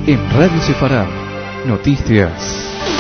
En Radio Sefarad, noticias.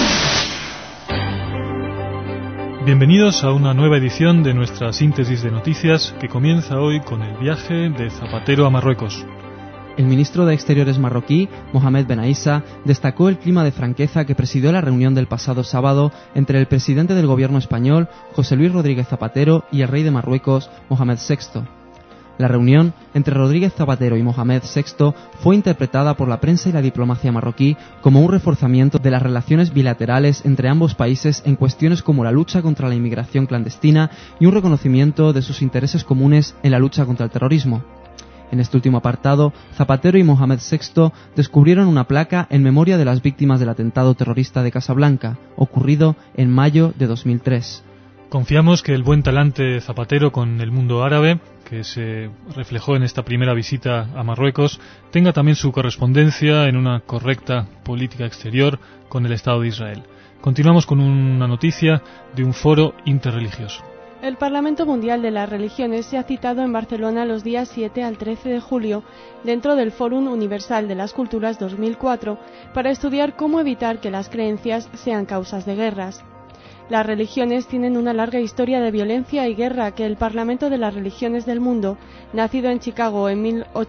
Bienvenidos a una nueva edición de nuestra síntesis de noticias que comienza hoy con el viaje de Zapatero a Marruecos. El ministro de Exteriores marroquí, Mohamed Ben Aissa, destacó el clima de franqueza que presidió la reunión del pasado sábado entre el presidente del gobierno español, José Luis Rodríguez Zapatero, y el rey de Marruecos, Mohamed VI. La reunión entre Rodríguez Zapatero y Mohamed VI fue interpretada por la prensa y la diplomacia marroquí como un reforzamiento de las relaciones bilaterales entre ambos países en cuestiones como la lucha contra la inmigración clandestina y un reconocimiento de sus intereses comunes en la lucha contra el terrorismo. En este último apartado, Zapatero y Mohamed VI descubrieron una placa en memoria de las víctimas del atentado terrorista de Casablanca, ocurrido en mayo de 2003. Confiamos que el buen talante Zapatero con el mundo árabe, que se reflejó en esta primera visita a Marruecos, tenga también su correspondencia en una correcta política exterior con el Estado de Israel. Continuamos con una noticia de un foro interreligioso. El Parlamento Mundial de las Religiones se ha citado en Barcelona los días 7 al 13 de julio dentro del Fórum Universal de las Culturas 2004 para estudiar cómo evitar que las creencias sean causas de guerras. Las religiones tienen una larga historia de violencia y guerra que el Parlamento de las Religiones del Mundo, nacido en Chicago en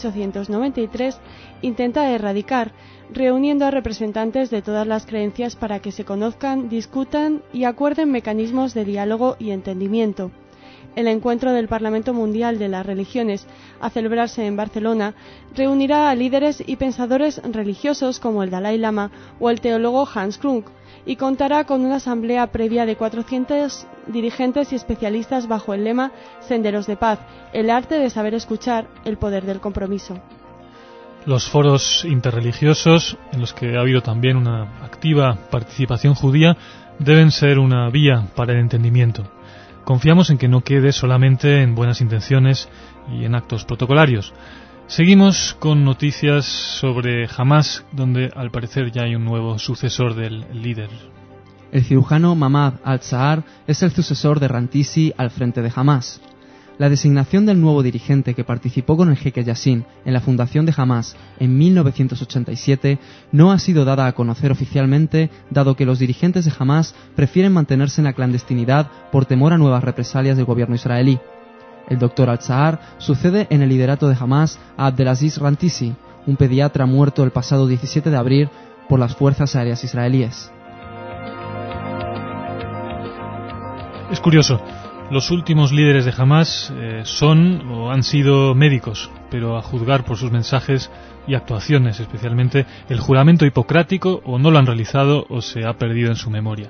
1893, intenta erradicar, reuniendo a representantes de todas las creencias para que se conozcan, discutan y acuerden mecanismos de diálogo y entendimiento. El encuentro del Parlamento Mundial de las Religiones, a celebrarse en Barcelona, reunirá a líderes y pensadores religiosos como el Dalai Lama o el teólogo Hans Klug, y contará con una asamblea previa de 400 dirigentes y especialistas bajo el lema Senderos de Paz, el arte de saber escuchar, el poder del compromiso. Los foros interreligiosos, en los que ha habido también una activa participación judía, deben ser una vía para el entendimiento. Confiamos en que no quede solamente en buenas intenciones y en actos protocolarios. Seguimos con noticias sobre Hamás, donde al parecer ya hay un nuevo sucesor del líder. El cirujano Mahmoud al-Zahar es el sucesor de Rantisi al frente de Hamás. La designación del nuevo dirigente que participó con el jeque Yassin en la fundación de Hamás en 1987 no ha sido dada a conocer oficialmente, dado que los dirigentes de Hamás prefieren mantenerse en la clandestinidad por temor a nuevas represalias del gobierno israelí. El doctor al-Zahar sucede en el liderato de Hamás a Abdelaziz Rantisi, un pediatra muerto el pasado 17 de abril por las fuerzas aéreas israelíes. Es curioso, los últimos líderes de Hamás son o han sido médicos, pero a juzgar por sus mensajes y actuaciones, especialmente el juramento hipocrático, o no lo han realizado o se ha perdido en su memoria.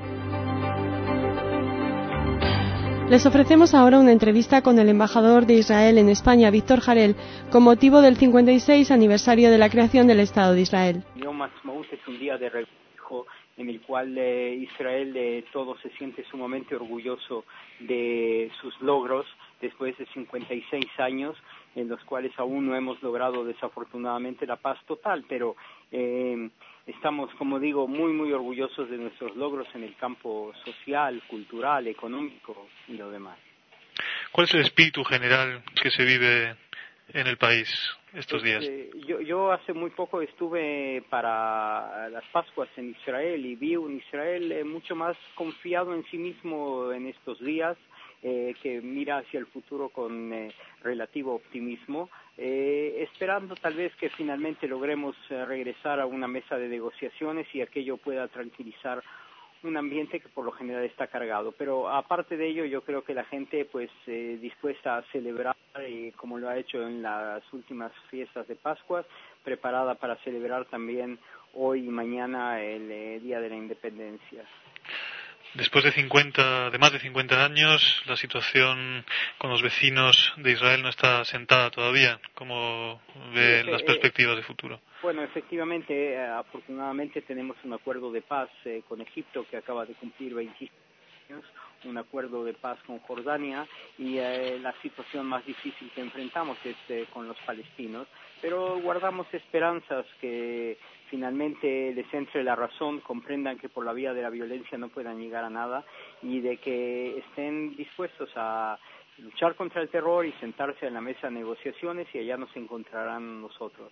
Les ofrecemos ahora una entrevista con el embajador de Israel en España, Víctor Jarel, con motivo del 56 aniversario de la creación del Estado de Israel. Yom Ha'atzmaut es un día de regocijo en el cual Israel todo se siente sumamente orgulloso de sus logros después de 56 años, en los cuales aún no hemos logrado desafortunadamente la paz total, pero estamos, como digo, muy muy orgullosos de nuestros logros en el campo social, cultural, económico y lo demás. ¿Cuál es el espíritu general que se vive en el país estos días? Yo hace muy poco estuve para las Pascuas en Israel y vi un Israel mucho más confiado en sí mismo en estos días, que mira hacia el futuro con relativo optimismo, esperando tal vez que finalmente logremos regresar a una mesa de negociaciones y aquello pueda tranquilizar un ambiente que por lo general está cargado. Pero aparte de ello, yo creo que la gente pues dispuesta a celebrar, como lo ha hecho en las últimas fiestas de Pascua, preparada para celebrar también hoy y mañana el Día de la Independencia. Después de más de 50 años, la situación con los vecinos de Israel no está asentada todavía. ¿Cómo ve las perspectivas de futuro? Bueno, efectivamente, afortunadamente tenemos un acuerdo de paz con Egipto que acaba de cumplir 25 años, un acuerdo de paz con Jordania y la situación más difícil que enfrentamos es con los palestinos, pero guardamos esperanzas que finalmente les entre la razón, comprendan que por la vía de la violencia no puedan llegar a nada y de que estén dispuestos a luchar contra el terror y sentarse en la mesa de negociaciones y allá nos encontrarán nosotros.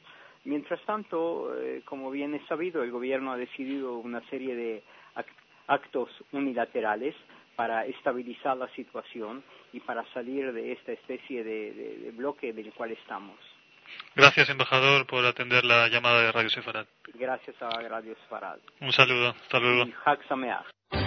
Mientras tanto, como bien es sabido, el gobierno ha decidido una serie de actos unilaterales para estabilizar la situación y para salir de esta especie de bloque del cual estamos. Gracias, embajador, por atender la llamada de Radio Sefarad. Gracias a Radio Sefarad. Un saludo, hasta luego. Y Hag Sameach.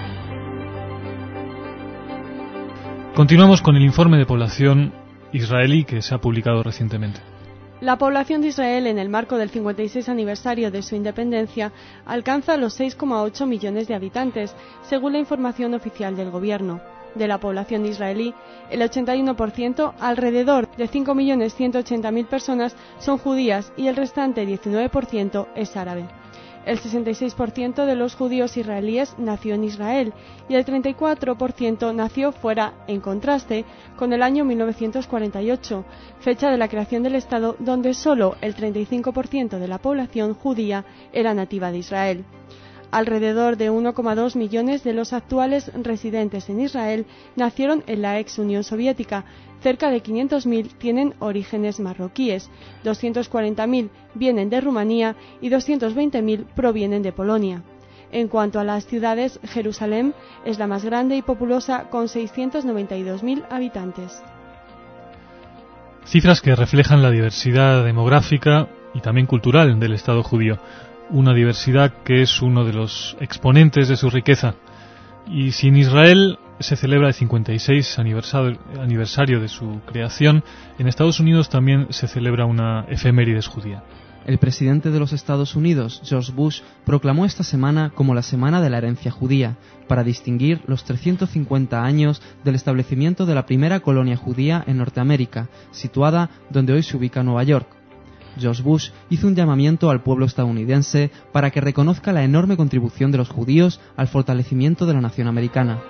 Continuamos con el informe de población israelí que se ha publicado recientemente. La población de Israel, en el marco del 56 aniversario de su independencia, alcanza los 6,8 millones de habitantes, según la información oficial del gobierno. De la población israelí, el 81%, alrededor de 5.180.000 personas, son judías y el restante 19% es árabe. El 66% de los judíos israelíes nació en Israel y el 34% nació fuera, en contraste con el año 1948, fecha de la creación del Estado, donde solo el 35% de la población judía era nativa de Israel. Alrededor de 1,2 millones de los actuales residentes en Israel nacieron en la ex Unión Soviética. Cerca de 500.000 tienen orígenes marroquíes, 240.000 vienen de Rumanía y 220.000 provienen de Polonia. En cuanto a las ciudades, Jerusalén es la más grande y populosa, con 692.000 habitantes. Cifras que reflejan la diversidad demográfica y también cultural del Estado judío. Una diversidad que es uno de los exponentes de su riqueza. Y si en Israel se celebra el 56 aniversario de su creación, en Estados Unidos también se celebra una efemérides judía. El presidente de los Estados Unidos, George Bush, proclamó esta semana como la Semana de la Herencia Judía, para distinguir los 350 años del establecimiento de la primera colonia judía en Norteamérica, situada donde hoy se ubica Nueva York. George Bush hizo un llamamiento al pueblo estadounidense para que reconozca la enorme contribución de los judíos al fortalecimiento de la nación americana.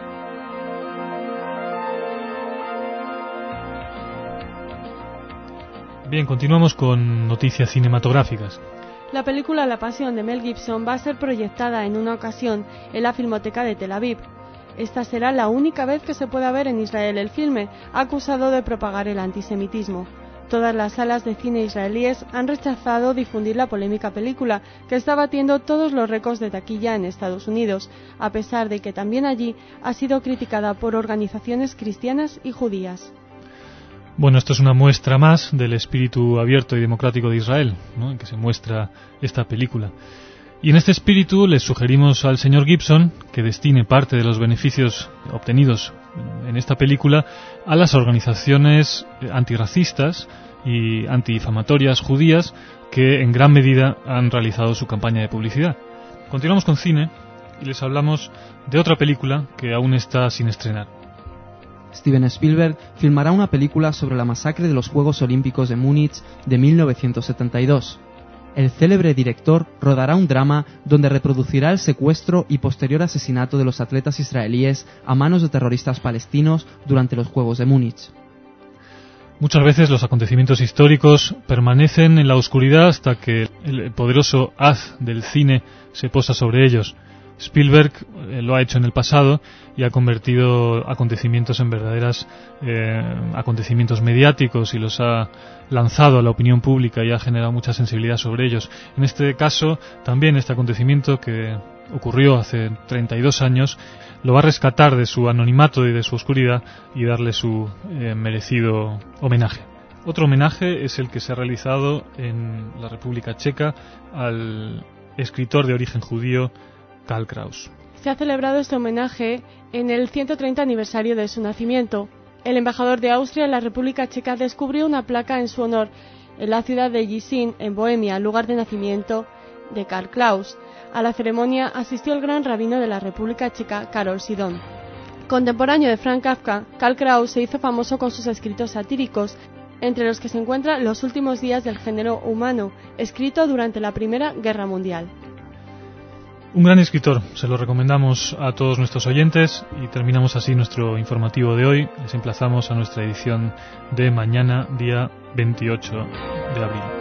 Bien, continuamos con noticias cinematográficas. La película La Pasión de Mel Gibson va a ser proyectada en una ocasión en la Filmoteca de Tel Aviv. Esta será la única vez que se pueda ver en Israel el filme, acusado de propagar el antisemitismo. Todas las salas de cine israelíes han rechazado difundir la polémica película, que está batiendo todos los récords de taquilla en Estados Unidos, a pesar de que también allí ha sido criticada por organizaciones cristianas y judías. Bueno, esto es una muestra más del espíritu abierto y democrático de Israel, ¿no?, en que se muestra esta película. Y en este espíritu les sugerimos al señor Gibson que destine parte de los beneficios obtenidos en esta película a las organizaciones antirracistas y antidifamatorias judías que en gran medida han realizado su campaña de publicidad. Continuamos con cine y les hablamos de otra película que aún está sin estrenar. Steven Spielberg filmará una película sobre la masacre de los Juegos Olímpicos de Múnich de 1972. El célebre director rodará un drama donde reproducirá el secuestro y posterior asesinato de los atletas israelíes a manos de terroristas palestinos durante los Juegos de Múnich. Muchas veces los acontecimientos históricos permanecen en la oscuridad hasta que el poderoso haz del cine se posa sobre ellos. Spielberg lo ha hecho en el pasado y ha convertido acontecimientos en verdaderos acontecimientos mediáticos y los ha lanzado a la opinión pública y ha generado mucha sensibilidad sobre ellos. En este caso, también este acontecimiento que ocurrió hace 32 años lo va a rescatar de su anonimato y de su oscuridad y darle su merecido homenaje. Otro homenaje es el que se ha realizado en la República Checa al escritor de origen judío Karl Kraus. Se ha celebrado este homenaje en el 130 aniversario de su nacimiento. El embajador de Austria en la República Checa descubrió una placa en su honor en la ciudad de Jičín, en Bohemia, lugar de nacimiento de Karl Kraus. A la ceremonia asistió el gran rabino de la República Checa, Karol Sidon. Contemporáneo de Franz Kafka, Karl Kraus se hizo famoso con sus escritos satíricos, entre los que se encuentra Los últimos días del género humano, escrito durante la Primera Guerra Mundial. Un gran escritor, se lo recomendamos a todos nuestros oyentes y terminamos así nuestro informativo de hoy. Les emplazamos a nuestra edición de mañana, día 28 de abril.